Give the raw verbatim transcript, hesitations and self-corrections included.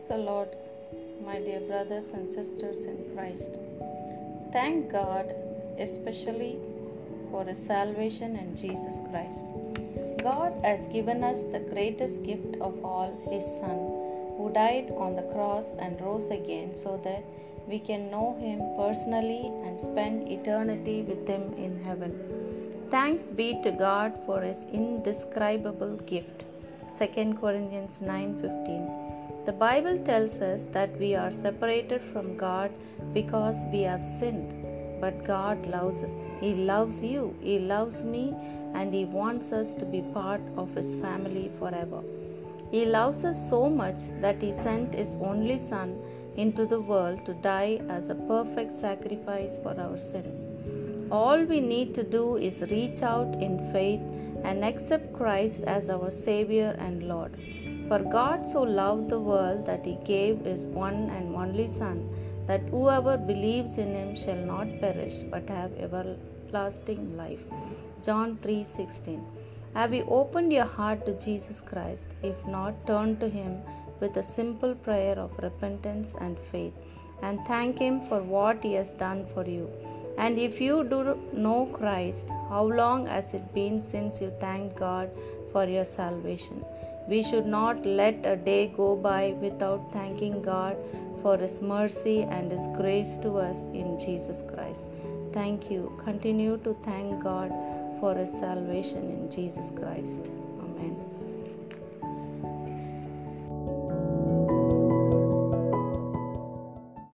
the Lord, my dear brothers and sisters in Christ. Thank God, especially for His salvation in Jesus Christ. God has given us the greatest gift of all, His Son, who died on the cross and rose again so that we can know Him personally and spend eternity with Him in heaven. Thanks be to God for His indescribable gift. Second Corinthians nine fifteen. The Bible tells us that we are separated from God because we have sinned. But God loves us. He loves you. He loves me, and He wants us to be part of His family forever. He loves us so much that He sent His only Son into the world to die as a perfect sacrifice for our sins. All we need to do is reach out in faith and accept Christ as our Savior and Lord. For God so loved the world that He gave His one and only Son, that whoever believes in Him shall not perish but have everlasting life. John three sixteen. Have you opened your heart to Jesus Christ? If not, turn to Him with a simple prayer of repentance and faith, and thank Him for what He has done for you. And if you do know Christ, how long has it been since you thanked God for your salvation? We should not let a day go by without thanking God for His mercy and His grace to us in Jesus Christ. Thank you. Continue to thank God for His salvation in Jesus Christ. Amen.